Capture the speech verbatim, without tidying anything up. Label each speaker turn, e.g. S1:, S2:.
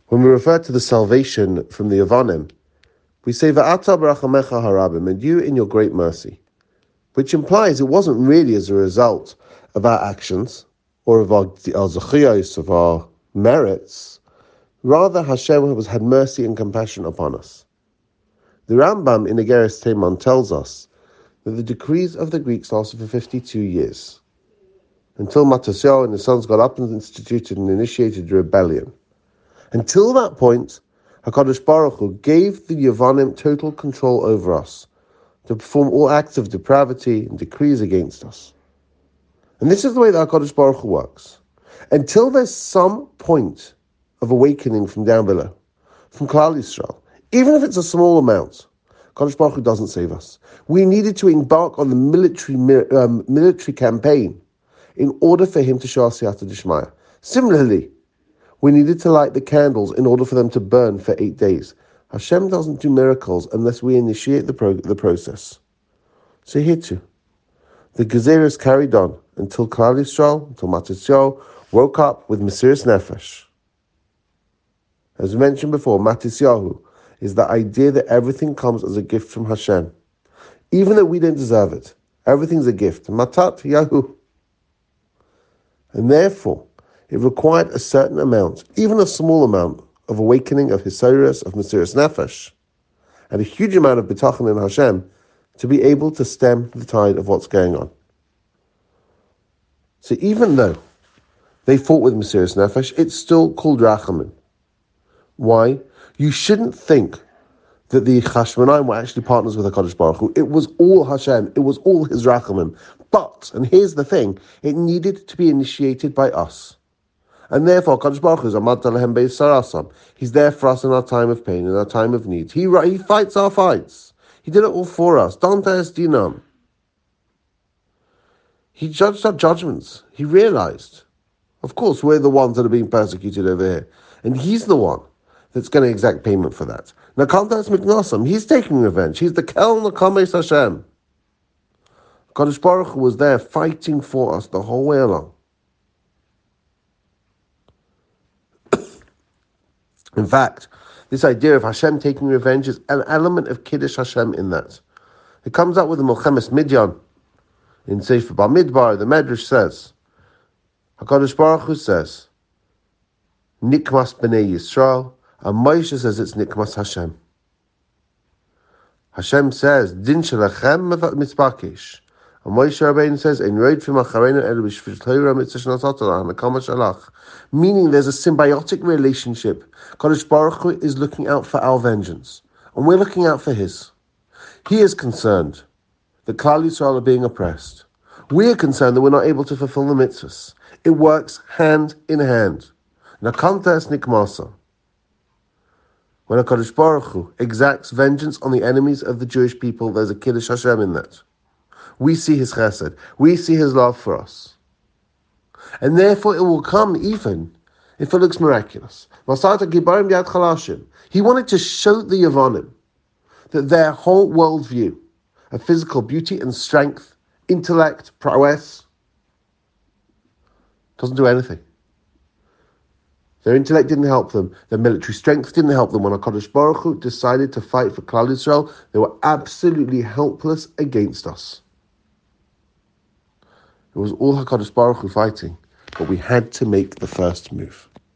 S1: When we refer to the salvation from the Yavanim, we say, Va'ata b'rachamecha harabim, and you in your great mercy, which implies it wasn't really as a result of our actions, or of our, our zechiyos, of our merits. Rather, Hashem has had mercy and compassion upon us. The Rambam in Igeres Teiman tells us that the decrees of the Greeks lasted for fifty-two years, until Matisyahu and his sons got up and instituted and initiated a rebellion. Until that point, HaKadosh Baruch Hu gave the Yavanim total control over us to perform all acts of depravity and decrees against us. And this is the way that HaKadosh Baruch Hu works. Until there's some point of awakening from down below, from Klal Yisrael, even if it's a small amount, HaKadosh Baruch Hu doesn't save us. We needed to embark on the military um, military campaign in order for him to show us Siyata Dishmaya. Similarly, we needed to light the candles in order for them to burn for eight days. Hashem doesn't do miracles unless we initiate the pro- the process. So here too, the Gezerah carried on until Klal Yisrael, until Matisyahu woke up with Mesiras Nefesh. As we mentioned before, Matisyahu is the idea that everything comes as a gift from Hashem, even though we don't deserve it. Everything's a gift. Matat Yahu. And therefore, it required a certain amount, even a small amount, of awakening of Hisayrus, of Mesiras Nefesh, and a huge amount of Bitachon in Hashem to be able to stem the tide of what's going on. So even though they fought with Mesiras Nefesh, it's still called Rachamim. Why? You shouldn't think that the Chashmonaim were actually partners with HaKadosh Baruch Hu. It was all Hashem. It was all His Rachamim. But, and here's the thing, it needed to be initiated by us. And therefore, HaKadosh Baruch Hu is Amad Lehem Beis Sarasam. He's there for us in our time of pain, in our time of need. He, he fights our fights. He did it all for us. Dante es dinam. He judged our judgments. He realized, of course, we're the ones that are being persecuted over here. And He's the one that's going to exact payment for that. Nakaltas Miknosam, He's taking revenge. He's the Kel Nakames Hashem. HaKadosh Baruch Hu was there fighting for us the whole way along. In fact, this idea of Hashem taking revenge is an element of Kiddush Hashem in that. It comes out with the Milchemes Midyan. In Sefer Bamidbar, the Medrash says, HaKadosh Baruch Hu says, Nikmas B'nai Yisrael, and Moshe says it's Nikmas Hashem. Hashem says, Din Shalachem Mitzbakish. And Moshe Rabbeinu says, "In road from Acharenu Elu B'Shvil Torah Mitzvah Shnasatala Hanakama Shalach," meaning there's a symbiotic relationship. Kadosh Baruch Hu is looking out for our vengeance, and we're looking out for His. He is concerned that Klal Yisrael are being oppressed. We are concerned that we're not able to fulfill the mitzvahs. It works hand in hand. Nakanta es nikmasa. When HaKadosh Baruch Hu exacts vengeance on the enemies of the Jewish people, there's a Kiddush Hashem in that. We see His chesed. We see His love for us. And therefore it will come even if it looks miraculous. He wanted to show the Yavanim that their whole worldview of physical beauty and strength, intellect, prowess, doesn't do anything. Their intellect didn't help them. Their military strength didn't help them. When HaKadosh Baruch Hu decided to fight for Klal Yisrael, they were absolutely helpless against us. It was all HaKadosh Baruch Hu fighting, but we had to make the first move.